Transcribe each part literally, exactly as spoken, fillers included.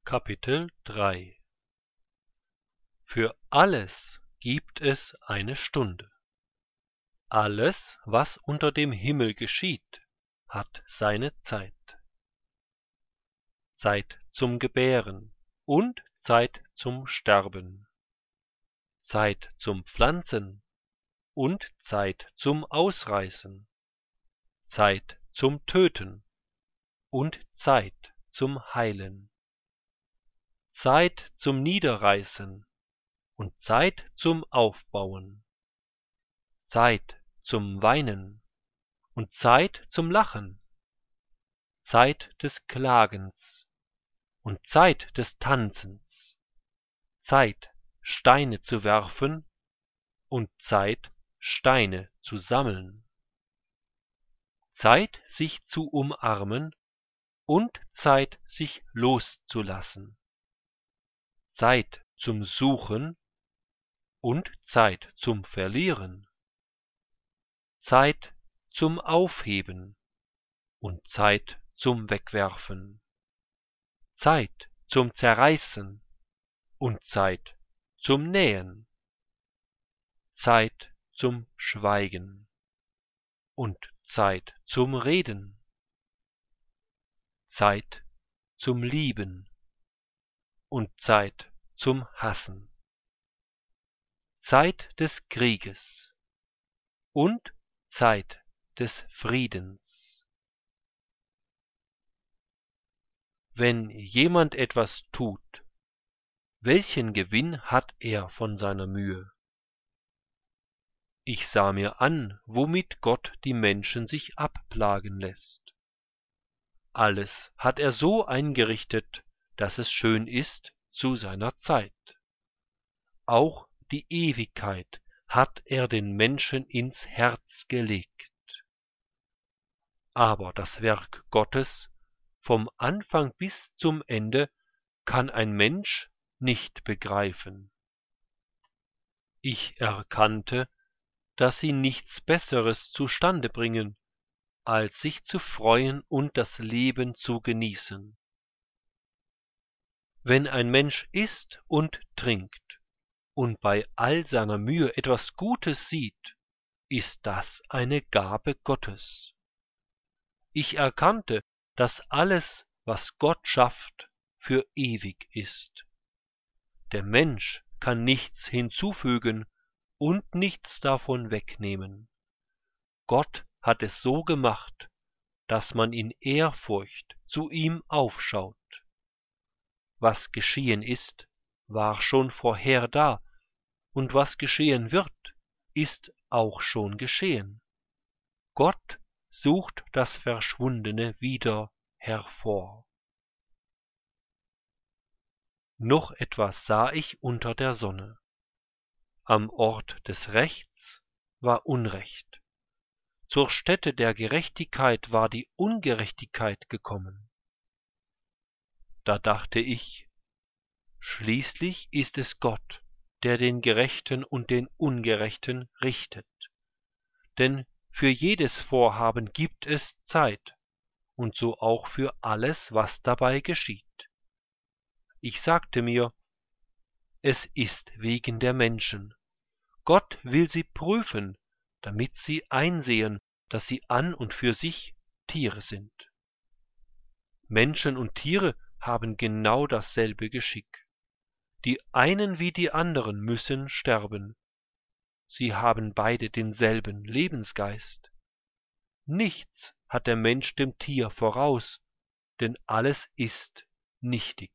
Kapitel drei. Für alles gibt es eine Stunde. Alles, was unter dem Himmel geschieht, hat seine Zeit. Zeit zum Gebären und Zeit zum Sterben. Zeit zum Pflanzen und Zeit zum Ausreißen. Zeit zum Töten und Zeit zum Heilen. Zeit zum Niederreißen und Zeit zum Aufbauen. Zeit zum Weinen und Zeit zum Lachen. Zeit des Klagens und Zeit des Tanzens. Zeit, Steine zu werfen und Zeit, Steine zu sammeln. Zeit, sich zu umarmen und Zeit, sich loszulassen. Zeit zum Suchen und Zeit zum Verlieren. Zeit zum Aufheben und Zeit zum Wegwerfen. Zeit zum Zerreißen und Zeit zum Nähen. Zeit zum Schweigen und Zeit zum Reden. Zeit zum Lieben und Zeit zum Hassen. Zeit des Krieges und Zeit des Friedens. Wenn jemand etwas tut, welchen Gewinn hat er von seiner Mühe? Ich sah mir an, womit Gott die Menschen sich abplagen lässt. Alles hat er so eingerichtet, dass es schön ist zu seiner Zeit. Auch die Ewigkeit hat er den Menschen ins Herz gelegt. Aber das Werk Gottes, vom Anfang bis zum Ende, kann ein Mensch nicht begreifen. Ich erkannte, dass sie nichts Besseres zustande bringen, als sich zu freuen und das Leben zu genießen. Wenn ein Mensch isst und trinkt und bei all seiner Mühe etwas Gutes sieht, ist das eine Gabe Gottes. Ich erkannte, dass alles, was Gott schafft, für ewig ist. Der Mensch kann nichts hinzufügen und nichts davon wegnehmen. Gott hat es so gemacht, dass man in Ehrfurcht zu ihm aufschaut. Was geschehen ist, war schon vorher da, und was geschehen wird, ist auch schon geschehen. Gott sucht das Verschwundene wieder hervor. Noch etwas sah ich unter der Sonne. Am Ort des Rechts war Unrecht. Zur Stätte der Gerechtigkeit war die Ungerechtigkeit gekommen. Da dachte ich, schließlich ist es Gott, der den Gerechten und den Ungerechten richtet. Denn für jedes Vorhaben gibt es Zeit, und so auch für alles, was dabei geschieht. Ich sagte mir, es ist wegen der Menschen. Gott will sie prüfen, damit sie einsehen, dass sie an und für sich Tiere sind. Menschen und Tiere haben genau dasselbe Geschick. Die einen wie die anderen müssen sterben. Sie haben beide denselben Lebensgeist. Nichts hat der Mensch dem Tier voraus, denn alles ist nichtig.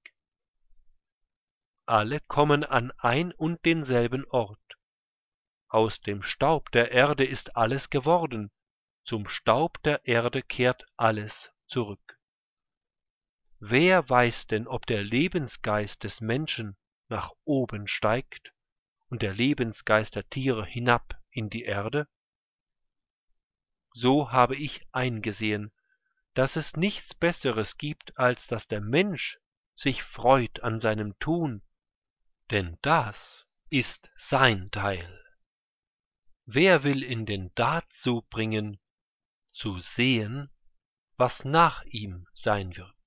Alle kommen an ein und denselben Ort. Aus dem Staub der Erde ist alles geworden, zum Staub der Erde kehrt alles zurück. Wer weiß denn, ob der Lebensgeist des Menschen nach oben steigt und der Lebensgeist der Tiere hinab in die Erde? So habe ich eingesehen, dass es nichts Besseres gibt, als dass der Mensch sich freut an seinem Tun, denn das ist sein Teil. Wer will ihn denn dazu bringen, zu sehen, was nach ihm sein wird?